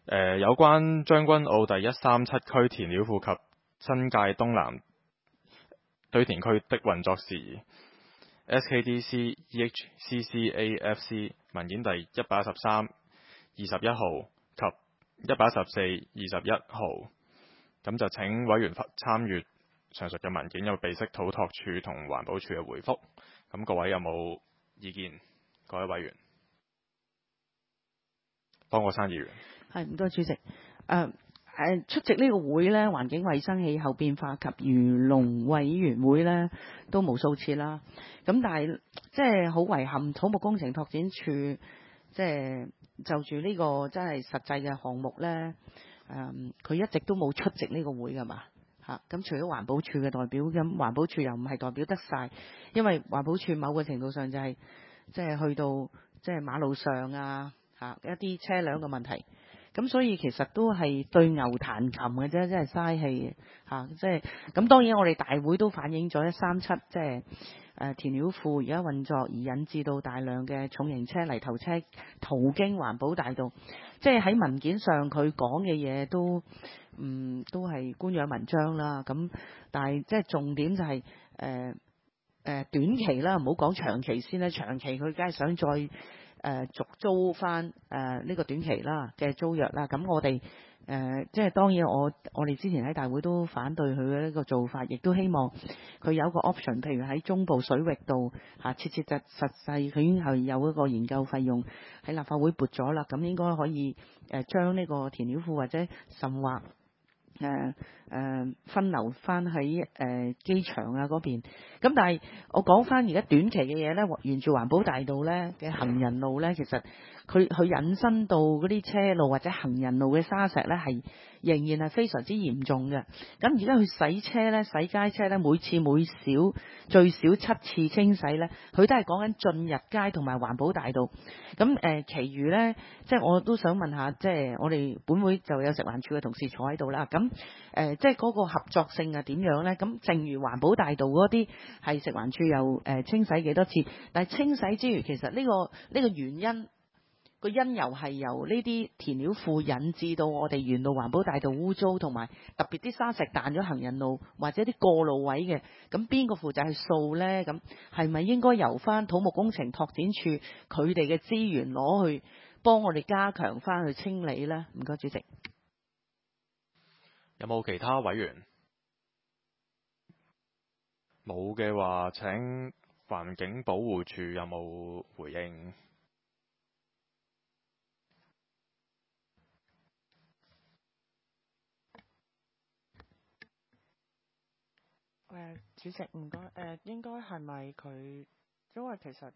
有關將軍澳第137區填料庫及新界東南堆填區的運作事宜 SKDC EHCCAFC 文件第113、21號及114、21號，咁就請委員參閱上述嘅文件，有備悉土拓署同環保署嘅回覆。咁各位有冇意見？各位委員，方國珊議員。 係，唔該主席。出席呢個會呢，環境衛生氣候變化及漁農委員會呢都無數次啦。咁但係即係好遺憾，土木工程拓展署即係就住呢個真係實際嘅項目呢，佢一直都冇出席呢個會㗎嘛。咁除咗環保署嘅代表，咁環保署又唔係代表得晒，因為環保署某個程度上就係即係去到即係馬路上一啲車輛嘅問題。咁所以其實都係對牛彈琴嘅啫，即係嘥氣即係咁。當然我哋大會都反映咗137即係填料庫而家運作而引致到大量嘅重型車、泥頭車途經環保大道，即係喺文件上佢講嘅嘢都係官樣文章啦。咁但係即係重點就係短期啦，唔好講長期先啦。長期佢梗係想再續租翻呢個短期啦嘅租約啦。咁我哋即係當然我哋之前喺大會都反對佢嘅呢個做法，亦都希望佢有一個 option， 譬如喺中部水域度切實際佢已經係有一個研究費用喺立法會撥咗啦。咁應該可以將呢個填料庫或者甚或分流翻喺機場嗰邊。咁但係我講翻而家短期嘅嘢呢，沿住環保大道呢嘅行人路呢，其實佢引申到嗰啲車路或者行人路嘅沙石呢，係仍然係非常之嚴重嘅。咁而家去洗車呢，洗街車呢，每次最少7次清洗呢，佢都係講緊進入街同埋環保大道。咁其餘呢，即係我都想問下，即係我哋本會就有食環署嘅同事坐喺度啦。咁即係嗰個合作性係點樣呢？咁正如環保大道嗰啲係食環署又清洗幾多次，但係清洗之餘，其實呢個原因個因由係由呢啲填料庫引致到我哋沿路環保大道污糟，同埋特別啲沙石彈咗行人路或者啲過路位嘅，咁邊個負責去掃呢？咁係咪應該由翻土木工程拓展署佢哋嘅資源攞去幫我哋加強翻去清理呢？唔該，主席。 有冇其他委員？冇嘅話，請環境保護署有冇回應？ 主席唔該，應該係咪佢？因為其實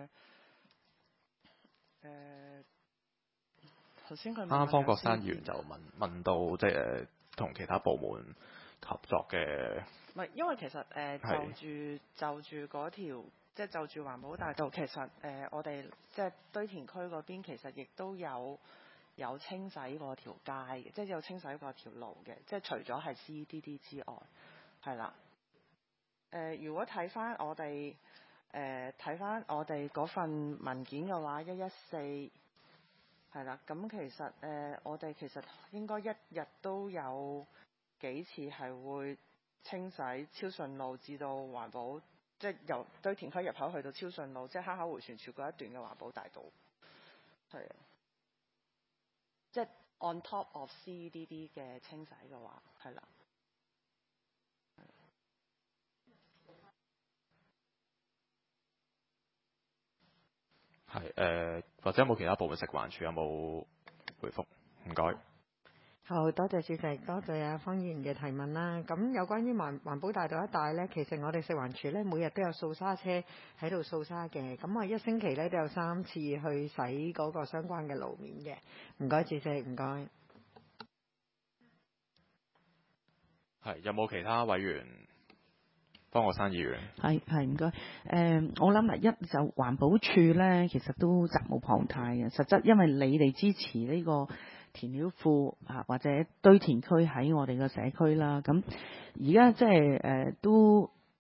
頭先佢方國珊議員就問到即係同其他部門合作嘅。 唔係，因為其實就住嗰條，即係就住環保大道，其實我哋即係堆填區嗰邊，其實亦都有清洗過條街嘅，即係有清洗過條路嘅，即係除咗係 CDD 之外，係啦。如果睇翻我哋嗰份文件嘅話，114係啦，咁其實我哋其實應該一日都有幾次係會清洗超順路至到環保，即係由堆填區入口去到超順路，即係坑口迴旋處嗰一段嘅環保大道，係啊，即係 on top of CDD 嘅清洗嘅話，係啦。 係或者有冇其他部門？食環署有冇回覆？唔該。 好多謝主席，多謝方議員嘅提問啦。咁有關於環保大道一帶呢，其實我哋食環署呢，每日都有掃沙車喺度掃沙嘅。咁我一星期呢，都有3次去洗嗰個相關嘅路面嘅。唔該主席，唔該。 係有冇其他委員？方國珊議員。 係唔該。我諗一就環保署呢，其實都責無旁貸嘅。實質因為你哋支持呢個填料庫或者堆填區喺我哋嘅社區啦，咁而家即係都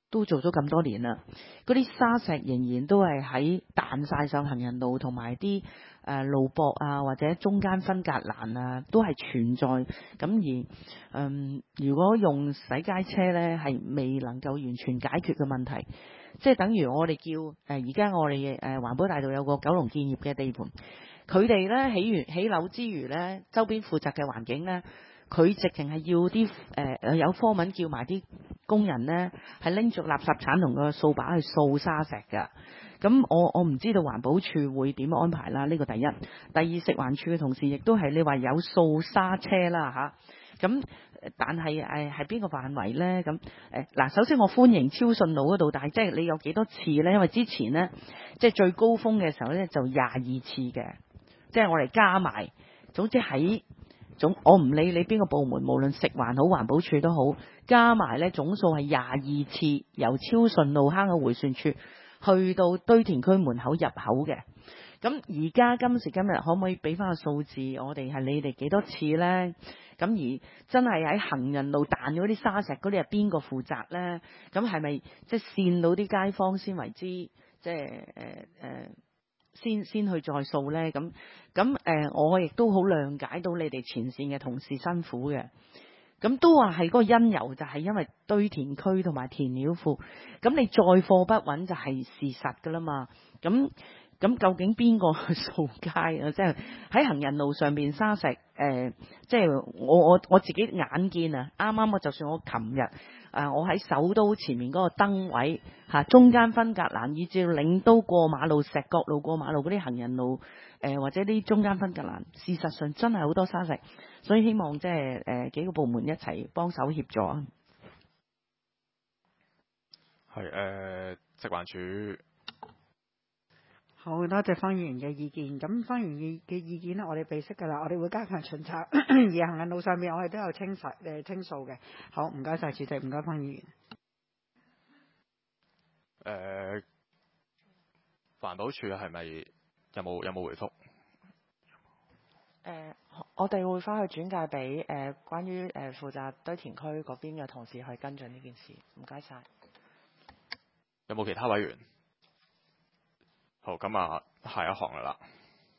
都做咗咁多年啦，嗰啲沙石仍然都係喺彈晒上行人路同埋啲路駁啊，或者中間分隔欄啊，都係存在。咁而如果用洗街車呢，係未能夠完全解決嘅問題，即係等於我哋叫而家我哋環保大道有個九龍建業嘅地盤，佢哋呢起樓之餘呢，周邊負責嘅環境呢，佢直情係要啲有科文叫埋啲工人呢，係拎住垃圾鏟同個掃把去掃沙石㗎。咁我唔知道環保署會點安排啦，呢個第一。第二，食環署嘅同事亦都係你話有掃沙車啦嚇。咁但係係邊個範圍呢？咁嗱，首先我歡迎超順路嗰度，但係即係你有幾多次呢？因為之前呢，即係最高峰嘅時候呢，就22次嘅，即係我哋加埋，總之我唔理你邊個部門，無論食環好環保署都好，加埋呢總數係22次，由超順路坑嘅迴旋處去到堆填區門口入口嘅。咁而家今時今日可唔可以俾翻個數字？我哋係你哋幾多次呢？咁而真係喺行人路彈嗰啲沙石嗰啲係邊個負責呢？咁係咪即係跣到啲街坊先為之？即係先去再掃呢？咁我亦都好諒解到你哋前線嘅同事辛苦嘅。咁都話係嗰個因由就係因為堆填區同埋填料庫，咁你載貨不穩就係事實㗎啦嘛。咁究竟邊個去掃街啊？即係喺行人路上邊沙石即係我自己眼見啊！啱啱就算我琴日我喺首都前面嗰個燈位中間分隔欄，以至領都過馬路、石角路過馬路嗰啲行人路或者啲中間分隔欄，事實上真係好多沙石，所以希望即係幾個部門一齊幫手協助啊！ 係食環署。 好多謝方議員嘅意見。咁方議員嘅意見呢，我哋備悉㗎啦，我哋會加強巡查，而行人路上面我哋都有清掃嘅。好，唔該晒主席，唔該方議員。 環保署係咪有冇回覆？ 我哋會翻去轉介俾關於負責堆填區嗰邊嘅同事去跟進呢件事。唔該晒。 有冇其他委員？好，咁下一行啦。